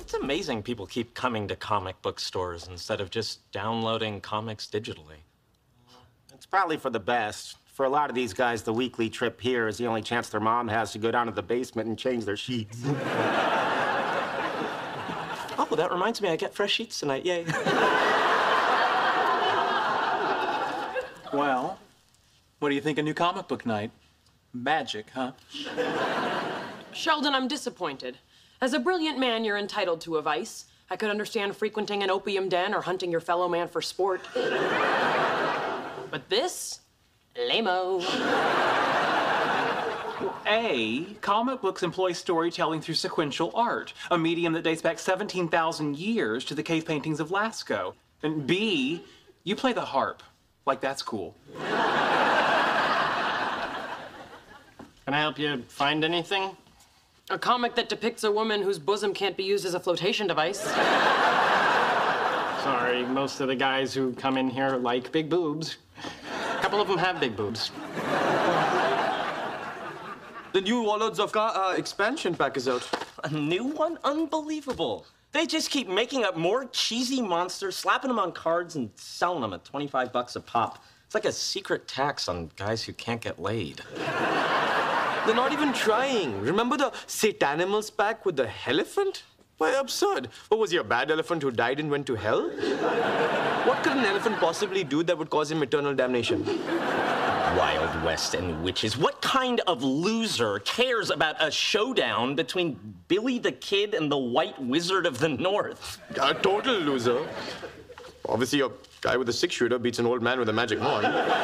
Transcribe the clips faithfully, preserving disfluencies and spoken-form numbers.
It's amazing people keep coming to comic book stores instead of just downloading comics digitally. It's probably for the best. For a lot of these guys, the weekly trip here is the only chance their mom has to go down to the basement and change their sheets. Oh, that reminds me, I get fresh sheets tonight, yay. Well, what do you think of new comic book night? Magic, huh? Sheldon, I'm disappointed. As a brilliant man, you're entitled to a vice. I could understand frequenting an opium den or hunting your fellow man for sport. But this? Lame-o. A, comic books employ storytelling through sequential art, a medium that dates back seventeen thousand years to the cave paintings of Lascaux. And B, you play the harp. Like, that's cool. Can I help you find anything? A comic that depicts a woman whose bosom can't be used as a flotation device. Sorry, most of the guys who come in here like big boobs. A couple of them have big boobs. The new Warlords of Ka uh, expansion pack is out. A new one? Unbelievable. They just keep making up more cheesy monsters, slapping them on cards, and selling them at twenty-five bucks a pop. It's like a secret tax on guys who can't get laid. They're not even trying. Remember the Satanimals pack with the elephant? Why, absurd. What was he, a bad elephant who died and went to hell? What could an elephant possibly do that would cause him eternal damnation? Wild West and witches. What kind of loser cares about a showdown between Billy the Kid and the White Wizard of the North? A total loser. Obviously, a guy with a six-shooter beats an old man with a magic wand.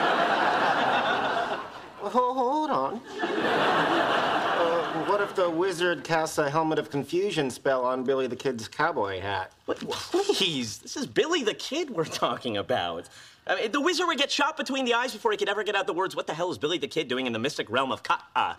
Oh, hold on. Uh, what if the wizard casts a Helmet of Confusion spell on Billy the Kid's cowboy hat? What, please, this is Billy the Kid we're talking about. I mean, the wizard would get shot between the eyes before he could ever get out the words, "What the hell is Billy the Kid doing in the mystic realm of Ka-ah?"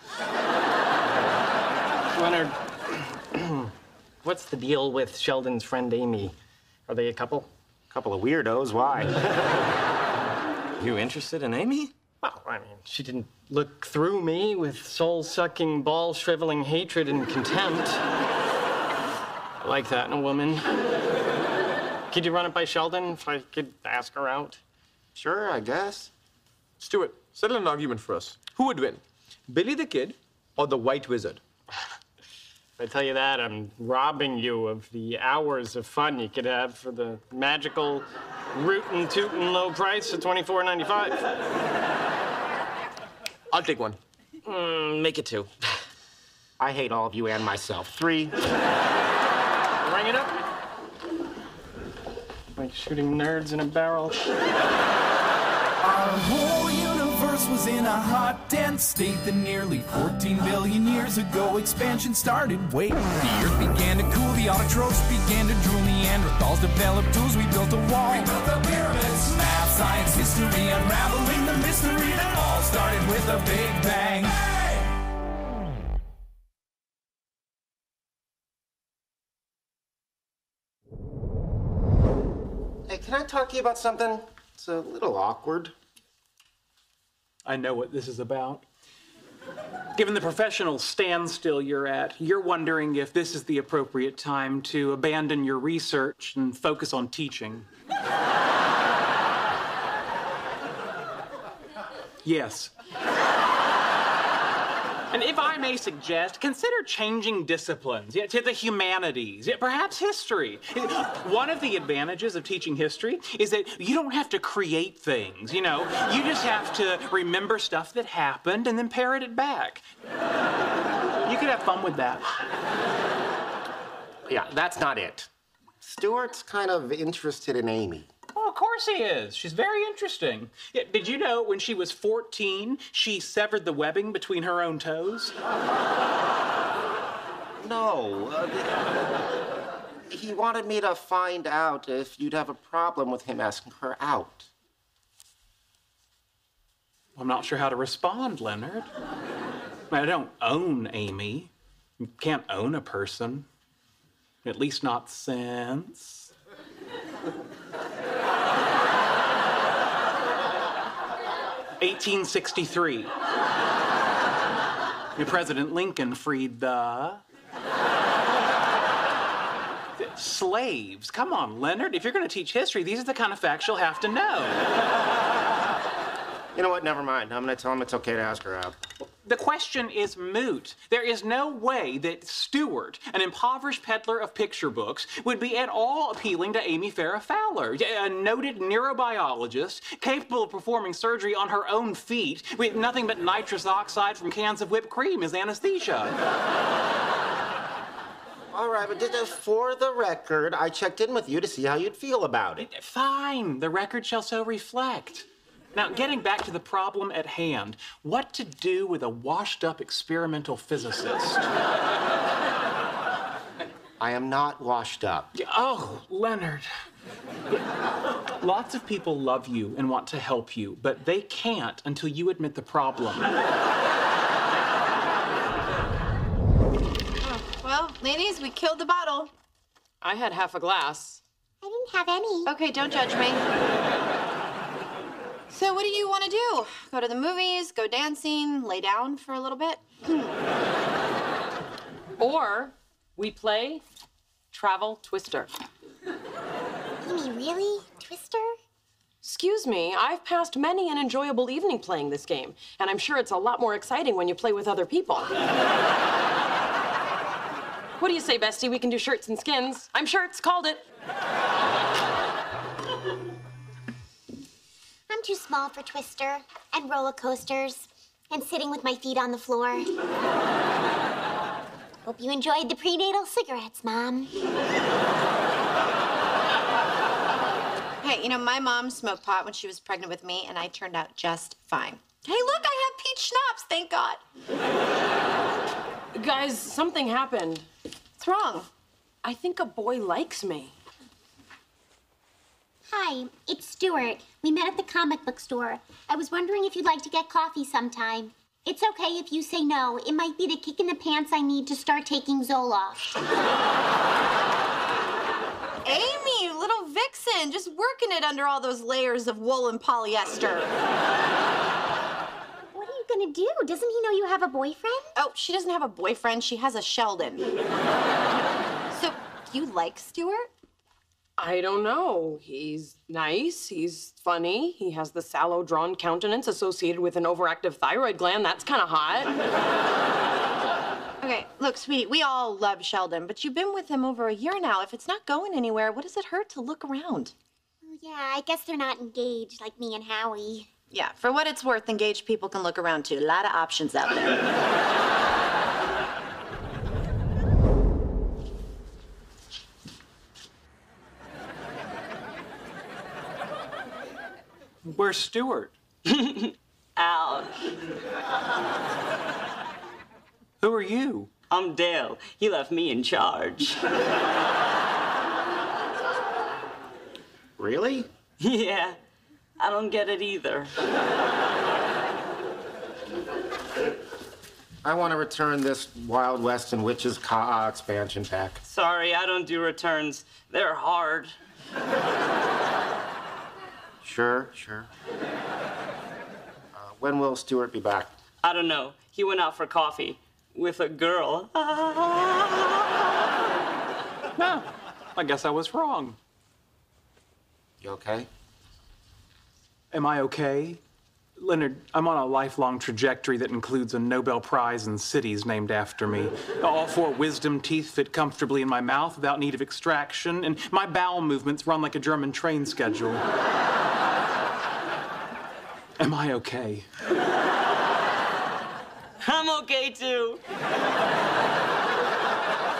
Leonard, what's the deal with Sheldon's friend Amy? Are they a couple? Couple of weirdos, why? You interested in Amy? Well, I mean, she didn't look through me with soul-sucking, ball-shriveling hatred and contempt. I like that in a woman. Could you run it by Sheldon if I could ask her out? Sure, I guess. Stuart, settle an argument for us. Who would win? Billy the Kid or the White Wizard? If I tell you that, I'm robbing you of the hours of fun you could have for the magical, rootin' tootin' low price of twenty-four ninety-five. I'll take one. Mm, make it two. I hate all of you and myself. Three. Ring it up. Like shooting nerds in a barrel. Our whole universe was in a hot, dense state that nearly fourteen billion years ago expansion started. Wait, the earth began to cool, the autotrophs began to drool, Neanderthals developed tools, we built a wall. We built the pyramids. Math, science, history, unraveling the mystery that all started with a big bang. Hey, can I talk to you about something? It's a little awkward. I know what this is about. Given the professional standstill you're at, you're wondering if this is the appropriate time to abandon your research and focus on teaching. Yes. And if I may suggest, consider changing disciplines yeah, to the humanities, yeah, perhaps history. One of the advantages of teaching history is that you don't have to create things, you know. You just have to remember stuff that happened and then parrot it back. You could have fun with that. Yeah, that's not it. Stuart's kind of interested in Amy. Oh, of course he is. She's very interesting. Yeah, did you know when she was fourteen, she severed the webbing between her own toes? No. Uh, he wanted me to find out if you'd have a problem with him asking her out. I'm not sure how to respond, Leonard. I don't own Amy. You can't own a person. At least not since. eighteen sixty-three. President Lincoln freed the... Slaves? Come on, Leonard. If you're going to teach history, these are the kind of facts you'll have to know. You know what? Never mind. I'm going to tell him it's okay to ask her out. The question is moot. There is no way that Stewart, an impoverished peddler of picture books, would be at all appealing to Amy Farrah Fowler, a noted neurobiologist capable of performing surgery on her own feet with nothing but nitrous oxide from cans of whipped cream as anesthesia. All right, but just for the record, I checked in with you to see how you'd feel about it. Fine. The record shall so reflect. Now, getting back to the problem at hand, what to do with a washed-up experimental physicist? I am not washed up. Oh, Leonard. Lots of people love you and want to help you, but they can't until you admit the problem. Oh, well, ladies, we killed the bottle. I had half a glass. I didn't have any. Okay, don't judge me. So what do you want to do? Go to the movies, go dancing, lay down for a little bit? Or we play Travel Twister. Amy, really? Twister? Excuse me, I've passed many an enjoyable evening playing this game, and I'm sure it's a lot more exciting when you play with other people. What do you say, bestie? We can do shirts and skins. I'm Shirts, called it. I'm too small for Twister and roller coasters and sitting with my feet on the floor. Hope you enjoyed the prenatal cigarettes, Mom. Hey, you know, my mom smoked pot when she was pregnant with me, and I turned out just fine. Hey, look, I have peach schnapps, thank God. Guys, something happened. What's wrong? I think a boy likes me. Hi, it's Stuart. We met at the comic book store. I was wondering if you'd like to get coffee sometime. It's okay if you say no. It might be the kick in the pants I need to start taking Zoloft. Amy, little vixen, just working it under all those layers of wool and polyester. What are you gonna do? Doesn't he know you have a boyfriend? Oh, she doesn't have a boyfriend. She has a Sheldon. So, you like Stuart? I don't know. He's nice, he's funny, he has the sallow, drawn countenance associated with an overactive thyroid gland. That's kind of hot. Okay, look, sweetie, we all love Sheldon, but you've been with him over a year now. If it's not going anywhere, what does it hurt to look around? Oh, yeah, I guess they're not engaged like me and Howie. Yeah, for what it's worth, engaged people can look around too. A lot of options out there. Where's Stuart? Ouch. Who are you? I'm Dale. He left me in charge. Really? Yeah, I don't get it either. I want to return this Wild West and Witches Ka expansion pack. Sorry, I don't do returns. They're hard. Sure, sure. Uh, when will Stuart be back? I don't know. He went out for coffee with a girl. No, I guess I was wrong. You okay? Am I okay? Leonard, I'm on a lifelong trajectory that includes a Nobel Prize and cities named after me. All four wisdom teeth fit comfortably in my mouth without need of extraction, and my bowel movements run like a German train schedule. Am I okay? I'm okay too.